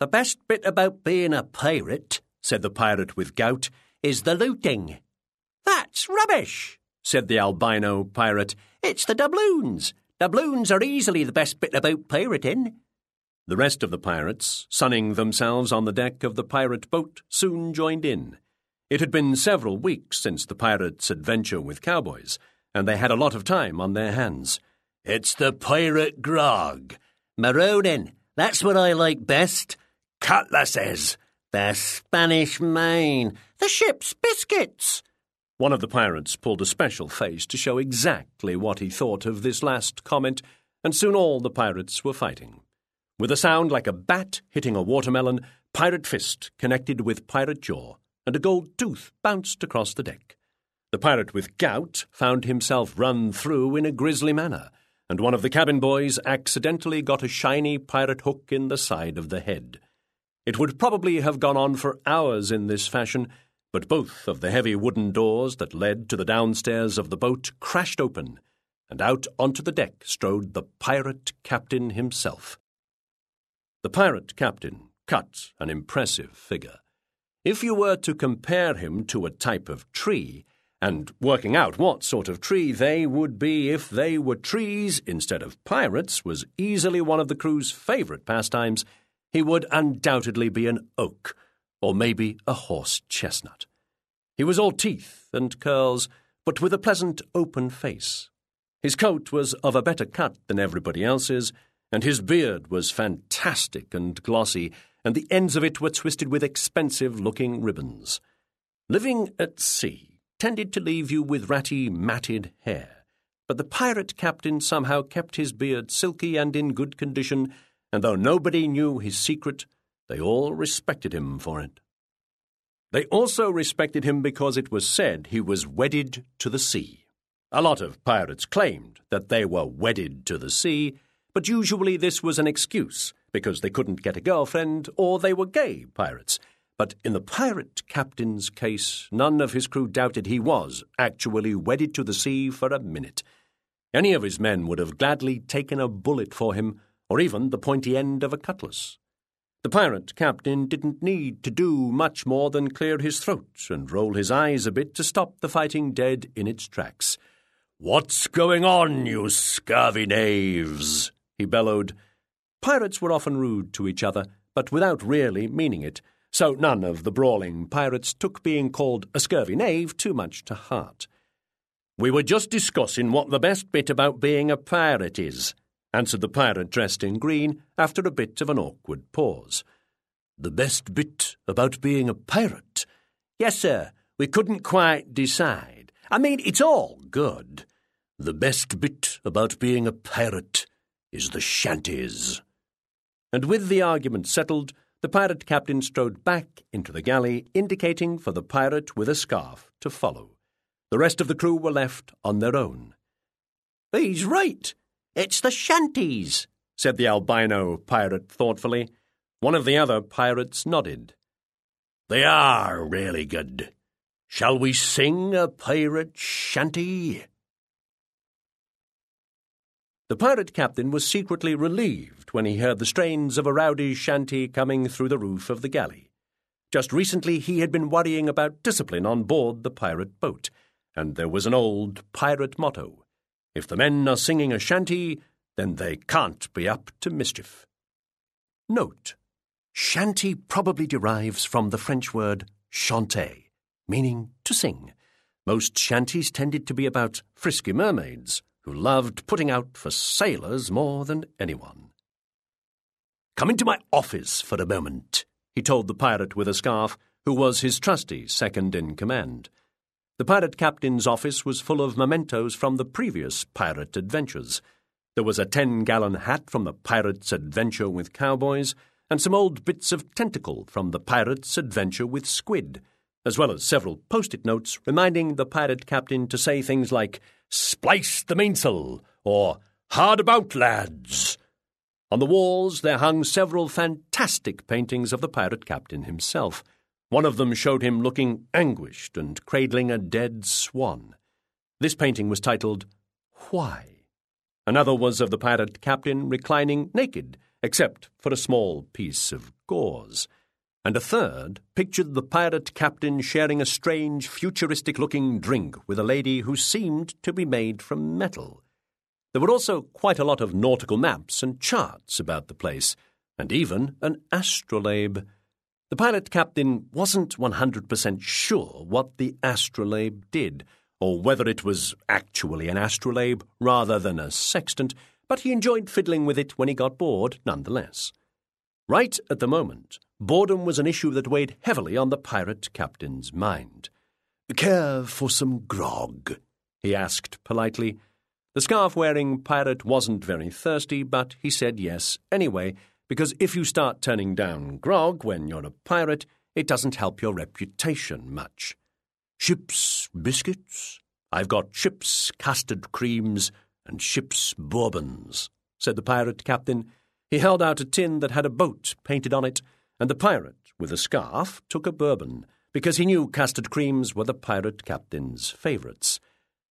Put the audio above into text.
"The best bit about being a pirate," said the pirate with gout, "is the looting." "That's rubbish," said the albino pirate. "It's the doubloons. Doubloons are easily the best bit about pirating." The rest of the pirates, sunning themselves on the deck of the pirate boat, soon joined in. It had been several weeks since the pirates' adventure with cowboys, and they had a lot of time on their hands. "It's the pirate grog." "Maronin, that's what I like best." "Cutlasses." "The Spanish Main." "The ship's biscuits." One of the pirates pulled a special face to show exactly what he thought of this last comment, and soon all the pirates were fighting. With a sound like a bat hitting a watermelon, pirate fist connected with pirate jaw, and a gold tooth bounced across the deck. The pirate with gout found himself run through in a grisly manner, and one of the cabin boys accidentally got a shiny pirate hook in the side of the head. It would probably have gone on for hours in this fashion, but both of the heavy wooden doors that led to the downstairs of the boat crashed open, and out onto the deck strode the pirate captain himself. The pirate captain cut an impressive figure. If you were to compare him to a type of tree, and working out what sort of tree they would be if they were trees instead of pirates was easily one of the crew's favourite pastimes, he would undoubtedly be an oak, or maybe a horse chestnut. He was all teeth and curls, but with a pleasant open face. His coat was of a better cut than everybody else's, and his beard was fantastic and glossy, and the ends of it were twisted with expensive-looking ribbons. Living at sea tended to leave you with ratty, matted hair, but the pirate captain somehow kept his beard silky and in good condition, and though nobody knew his secret, they all respected him for it. They also respected him because it was said he was wedded to the sea. A lot of pirates claimed that they were wedded to the sea, but usually this was an excuse, because they couldn't get a girlfriend or they were gay pirates. But in the pirate captain's case, none of his crew doubted he was actually wedded to the sea for a minute. Any of his men would have gladly taken a bullet for him, or even the pointy end of a cutlass. The pirate captain didn't need to do much more than clear his throat and roll his eyes a bit to stop the fighting dead in its tracks. "What's going on, you scurvy knaves?" he bellowed. Pirates were often rude to each other, but without really meaning it, so none of the brawling pirates took being called a scurvy knave too much to heart. "We were just discussing what the best bit about being a pirate is," answered the pirate dressed in green after a bit of an awkward pause. "The best bit about being a pirate?" "Yes, sir. We couldn't quite decide. I mean, it's all good." "The best bit about being a pirate is the shanties." And with the argument settled, the pirate captain strode back into the galley, indicating for the pirate with a scarf to follow. The rest of the crew were left on their own. "He's right. It's the shanties," said the albino pirate thoughtfully. One of the other pirates nodded. "They are really good. Shall we sing a pirate shanty?" The pirate captain was secretly relieved when he heard the strains of a rowdy shanty coming through the roof of the galley. Just recently he had been worrying about discipline on board the pirate boat, and there was an old pirate motto: if the men are singing a shanty, then they can't be up to mischief. Note: shanty probably derives from the French word chanter, meaning to sing. Most shanties tended to be about frisky mermaids, who loved putting out for sailors more than anyone. "Come into my office for a moment," he told the pirate with a scarf, who was his trusty second-in-command. The pirate captain's office was full of mementos from the previous pirate adventures. There was a 10-gallon hat from the pirate's adventure with cowboys, and some old bits of tentacle from the pirate's adventure with squid, as well as several post-it notes reminding the pirate captain to say things like "Splice the mainsail," or "Hard about, lads." On the walls there hung several fantastic paintings of the pirate captain himself. One of them showed him looking anguished and cradling a dead swan. This painting was titled "Why?" Another was of the pirate captain reclining naked except for a small piece of gauze, and a third pictured the pirate captain sharing a strange, futuristic-looking drink with a lady who seemed to be made from metal. There were also quite a lot of nautical maps and charts about the place, and even an astrolabe. The pilot captain wasn't 100% sure what the astrolabe did, or whether it was actually an astrolabe rather than a sextant, but he enjoyed fiddling with it when he got bored nonetheless. Right at the moment, boredom was an issue that weighed heavily on the pirate captain's mind. "Care for some grog?" he asked politely. The scarf-wearing pirate wasn't very thirsty, but he said yes anyway, because if you start turning down grog when you're a pirate, it doesn't help your reputation much. "Ship's biscuits? I've got ship's custard creams and ship's bourbons," said the pirate captain. He held out a tin that had a boat painted on it, and the pirate, with a scarf, took a bourbon, because he knew custard creams were the pirate captain's favourites.